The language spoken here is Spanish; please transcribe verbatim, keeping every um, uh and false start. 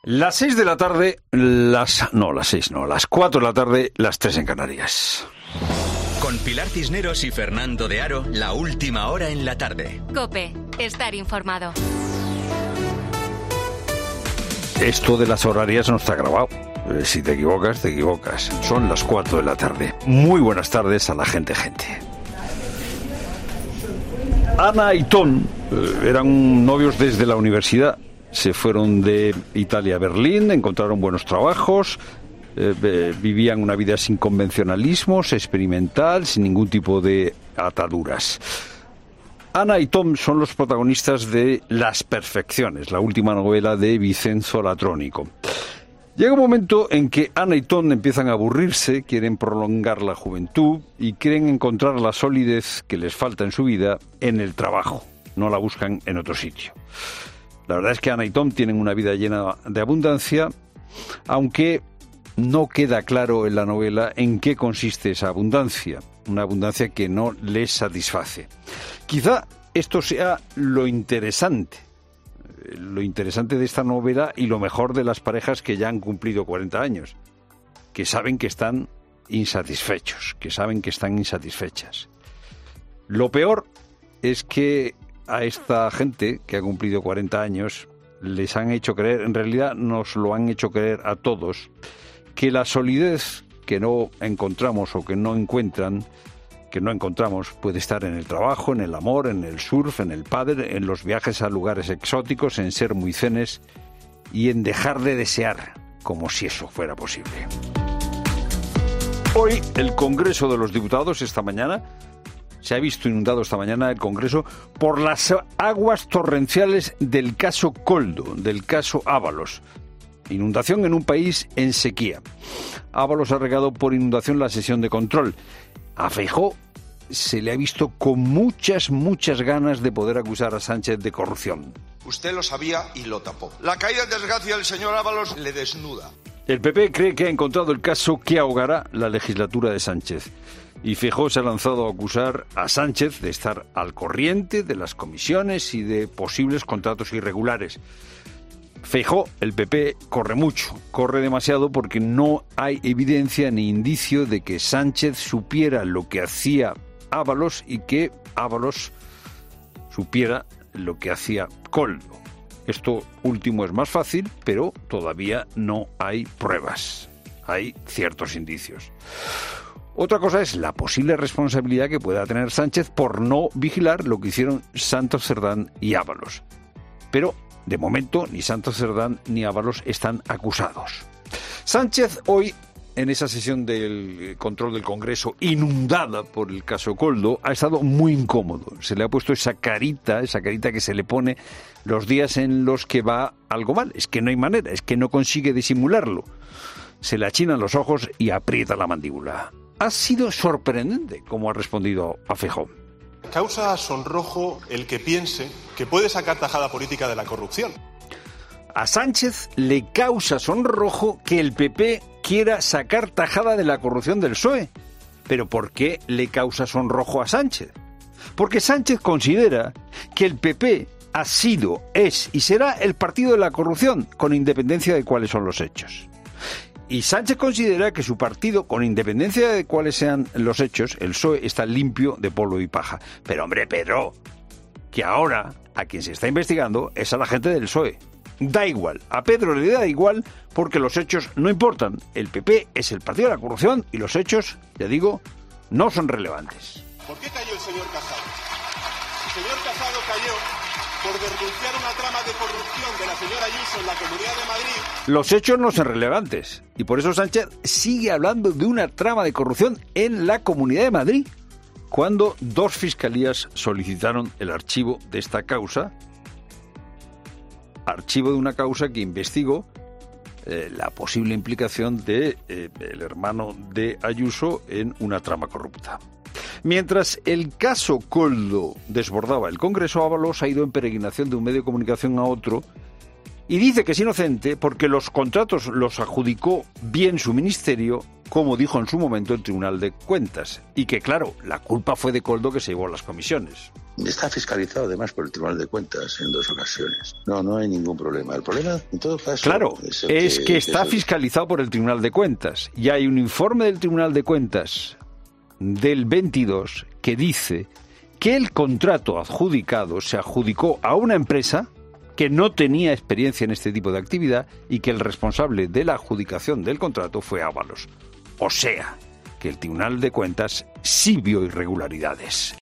Las seis de la tarde, las... no, las seis no, las cuatro de la tarde, las tres en Canarias. Con Pilar Cisneros y Fernando de Aro, la última hora en la tarde. COPE, estar informado. Esto de las horarias no está grabado. Si te equivocas, te equivocas. Son las cuatro de la tarde. Muy buenas tardes a la gente, gente. Ana y Tom eh, eran novios desde la universidad. Se fueron de Italia a Berlín, encontraron buenos trabajos, eh, vivían una vida sin convencionalismos, experimental, sin ningún tipo de ataduras. Ana y Tom son los protagonistas de Las Perfecciones, la última novela de Vincenzo Latrónico. Llega un momento en que Ana y Tom empiezan a aburrirse, quieren prolongar la juventud y quieren encontrar la solidez que les falta en su vida en el trabajo, no la buscan en otro sitio. La verdad es que Ana y Tom tienen una vida llena de abundancia, aunque no queda claro en la novela en qué consiste esa abundancia, una abundancia que no les satisface. Quizá esto sea lo interesante, lo interesante de esta novela y lo mejor de las parejas que ya han cumplido cuarenta años, que saben que están insatisfechos, que saben que están insatisfechas. Lo peor es que a esta gente que ha cumplido cuarenta años les han hecho creer, en realidad nos lo han hecho creer a todos, que la solidez que no encontramos o que no encuentran, que no encontramos, puede estar en el trabajo, en el amor, en el surf, en el pádel, en los viajes a lugares exóticos, en ser muy zenes y en dejar de desear, como si eso fuera posible. Hoy el Congreso de los Diputados, esta mañana, se ha visto inundado esta mañana el Congreso por las aguas torrenciales del caso Koldo, del caso Ábalos. Inundación en un país en sequía. Ábalos ha regado por inundación la sesión de control. A Feijóo se le ha visto con muchas, muchas ganas de poder acusar a Sánchez de corrupción. Usted lo sabía y lo tapó. La caída en desgracia del señor Ábalos le desnuda. El P P cree que ha encontrado el caso que ahogará la legislatura de Sánchez. Y Feijóo se ha lanzado a acusar a Sánchez de estar al corriente de las comisiones y de posibles contratos irregulares. Feijóo, el P P, corre mucho, corre demasiado porque no hay evidencia ni indicio de que Sánchez supiera lo que hacía Ábalos y que Ábalos supiera lo que hacía Koldo. Esto último es más fácil, pero todavía no hay pruebas. Hay ciertos indicios. Otra cosa es la posible responsabilidad que pueda tener Sánchez por no vigilar lo que hicieron Santos Cerdán y Ábalos. Pero, de momento, ni Santos Cerdán ni Ábalos están acusados. Sánchez hoy, en esa sesión del control del Congreso, inundada por el caso Koldo, ha estado muy incómodo. Se le ha puesto esa carita, esa carita que se le pone los días en los que va algo mal. Es que no hay manera, es que no consigue disimularlo. Se le achinan los ojos y aprieta la mandíbula. Ha sido sorprendente cómo ha respondido a Feijóo. Causa sonrojo el que piense que puede sacar tajada política de la corrupción. A Sánchez le causa sonrojo que el P P quiera sacar tajada de la corrupción del P S O E. ¿Pero por qué le causa sonrojo a Sánchez? Porque Sánchez considera que el P P ha sido, es y será el partido de la corrupción, con independencia de cuáles son los hechos. Y Sánchez considera que su partido, con independencia de cuáles sean los hechos, el P S O E está limpio de polvo y paja. Pero hombre, Pedro, que ahora a quien se está investigando es a la gente del P S O E. Da igual, a Pedro le da igual porque los hechos no importan. El P P es el partido de la corrupción y los hechos, ya digo, no son relevantes. ¿Por qué cayó el señor Casado? El señor Casado cayó por denunciar una trama de corrupción de la señora Ayuso en la Comunidad de Madrid. Los hechos no son relevantes y por eso Sánchez sigue hablando de una trama de corrupción en la Comunidad de Madrid, cuando dos fiscalías solicitaron el archivo de esta causa, archivo de una causa que investigó eh, la posible implicación de eh, el hermano de Ayuso en una trama corrupta. Mientras el caso Koldo desbordaba el Congreso, Ábalos ha ido en peregrinación de un medio de comunicación a otro y dice que es inocente porque los contratos los adjudicó bien su ministerio, como dijo en su momento el Tribunal de Cuentas, y que, claro, la culpa fue de Koldo, que se llevó a las comisiones. Está fiscalizado además por el Tribunal de Cuentas en dos ocasiones. No, no hay ningún problema. El problema, en todo caso... Claro, es, es que, que está es fiscalizado por el Tribunal de Cuentas. Y hay un informe del Tribunal de Cuentas del veintidós que dice que el contrato adjudicado se adjudicó a una empresa que no tenía experiencia en este tipo de actividad y que el responsable de la adjudicación del contrato fue Ábalos. O sea, que el Tribunal de Cuentas sí vio irregularidades.